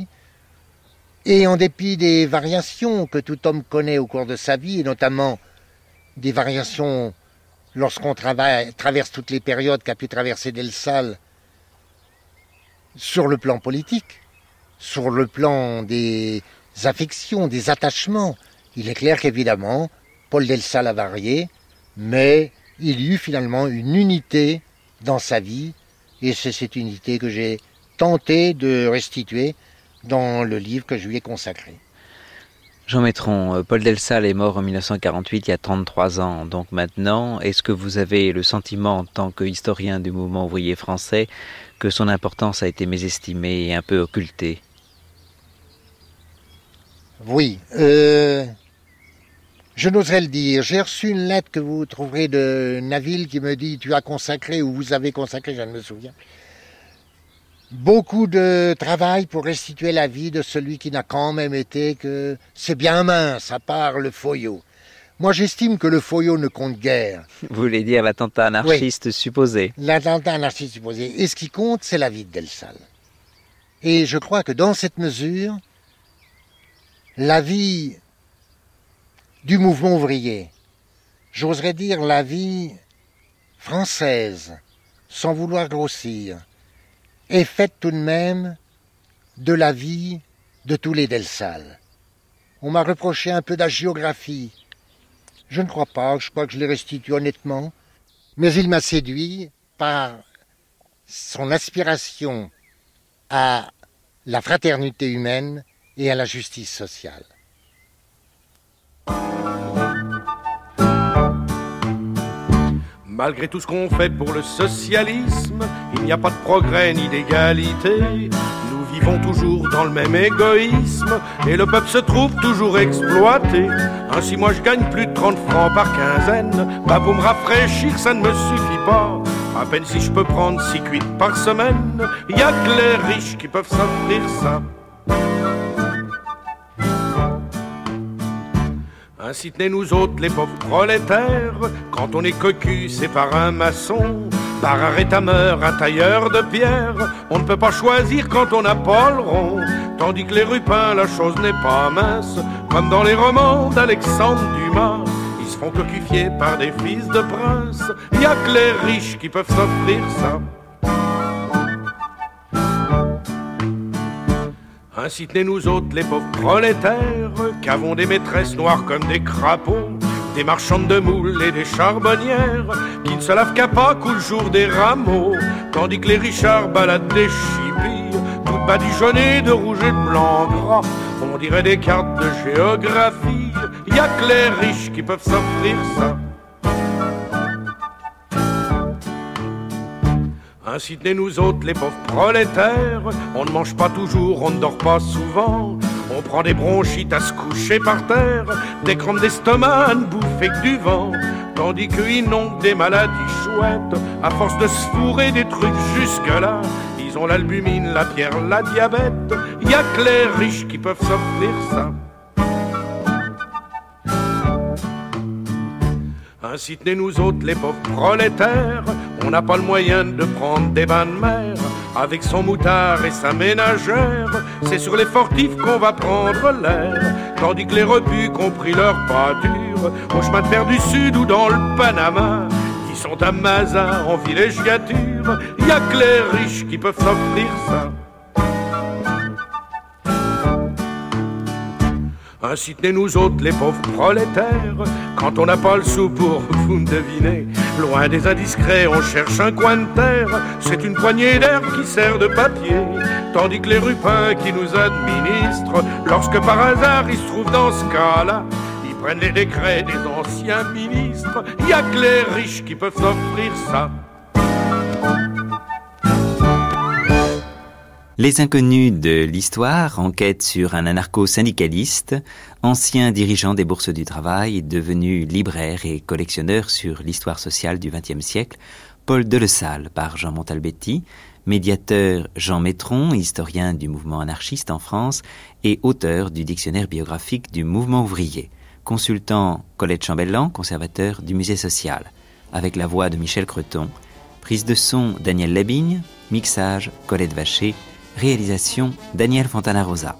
Speaker 10: et en dépit des variations que tout homme connaît au cours de sa vie, et notamment des variations lorsqu'on travaille, traverse toutes les périodes qu'a pu traverser Delsal sur le plan politique, sur le plan des affections, des attachements. Il est clair qu'évidemment, Paul Delsal a varié, mais il y eut finalement une unité dans sa vie, et c'est cette unité que j'ai tenté de restituer dans le livre que je lui ai consacré.
Speaker 7: Jean Maitron, Paul Delsal est mort en mille neuf cent quarante-huit, il y a trente-trois ans. Donc maintenant, est-ce que vous avez le sentiment, en tant qu'historien du mouvement ouvrier français, que son importance a été mésestimée et un peu occultée?
Speaker 10: Oui, euh, je n'oserais le dire. J'ai reçu une lettre que vous trouverez de Naville qui me dit « Tu as consacré » ou « Vous avez consacré », je ne me souviens. Beaucoup de travail pour restituer la vie de celui qui n'a quand même été que... C'est bien mince, à part le Foyot. Moi, j'estime que le Foyot ne compte guère.
Speaker 7: Vous voulez dire l'attentat anarchiste oui, supposé.
Speaker 10: L'attentat anarchiste supposé. Et ce qui compte, c'est la vie de Delsal. Et je crois que dans cette mesure, la vie du mouvement ouvrier, j'oserais dire la vie française, sans vouloir grossir, est faite tout de même de la vie de tous les Delsal. On m'a reproché un peu d'hagiographie. Je ne crois pas, je crois que je l'ai restitué honnêtement, mais il m'a séduit par son aspiration à la fraternité humaine et à la justice sociale.
Speaker 9: Malgré tout ce qu'on fait pour le socialisme, il n'y a pas de progrès ni d'égalité. Nous vivons toujours dans le même égoïsme et le peuple se trouve toujours exploité. Ainsi moi je gagne plus de trente francs par quinzaine. Bah pour me rafraîchir ça ne me suffit pas. À peine si je peux prendre six cuites par semaine. Y a que les riches qui peuvent s'offrir ça. Ainsi tenez nous autres les pauvres prolétaires. Quand on est cocu c'est par un maçon, par un rétameur, un tailleur de pierre. On ne peut pas choisir quand on n'a pas le rond. Tandis que les rupins la chose n'est pas mince. Comme dans les romans d'Alexandre Dumas, ils se font cocufier par des fils de princes. Y a que les riches qui peuvent s'offrir ça. Ainsi tenez nous autres les pauvres prolétaires, qu'avons des maîtresses noires comme des crapauds, des marchandes de moules et des charbonnières, qui ne se lavent qu'à Pâques ou le jour des rameaux, tandis que les richards baladent des chipilles, toutes badigeonnées de rouge et de blanc gras, on dirait des cartes de géographie. Y a que les riches qui peuvent s'offrir ça. Ainsi tenez nous autres les pauvres prolétaires, on ne mange pas toujours, on ne dort pas souvent, on prend des bronchites à se coucher par terre, des crampes d'estomac à ne bouffer que du vent, tandis qu'ils n'ont que des maladies chouettes, à force de se fourrer des trucs jusque-là, ils ont l'albumine, la pierre, la diabète, y a que les riches qui peuvent s'offrir ça. Ainsi tenez nous autres les pauvres prolétaires, on n'a pas le moyen de prendre des bains de mer. Avec son moutard et sa ménagère, c'est sur les fortifs qu'on va prendre l'air. Tandis que les repus qui ont pris leur pâture au chemin de fer du Sud ou dans le Panama, qui sont à Mazas en villégiature, y a que les riches qui peuvent s'offrir ça. Ainsi tenez nous autres les pauvres prolétaires, quand on n'a pas le sou pour vous me devinez. Loin des indiscrets on cherche un coin de terre, c'est une poignée d'herbe qui sert de papier. Tandis que les rupins qui nous administrent, lorsque par hasard ils se trouvent dans ce cas-là, ils prennent les décrets des anciens ministres. Y a que les riches qui peuvent s'offrir ça.
Speaker 7: Les inconnus de l'histoire enquêtent sur un anarcho-syndicaliste, ancien dirigeant des bourses du travail, devenu libraire et collectionneur sur l'histoire sociale du vingtième siècle, Paul Delessal par Jean Montalbetti, médiateur Jean Métron, historien du mouvement anarchiste en France et auteur du dictionnaire biographique du mouvement ouvrier, consultant Colette Chambellan, conservateur du musée social, avec la voix de Michel Creton, prise de son Daniel Labigne, mixage Colette Vacher, réalisation Daniel Fontana-Rosa.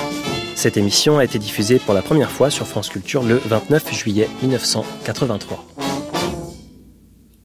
Speaker 2: Cette émission a été diffusée pour la première fois sur France Culture le vingt-neuf juillet mille neuf cent quatre-vingt-trois.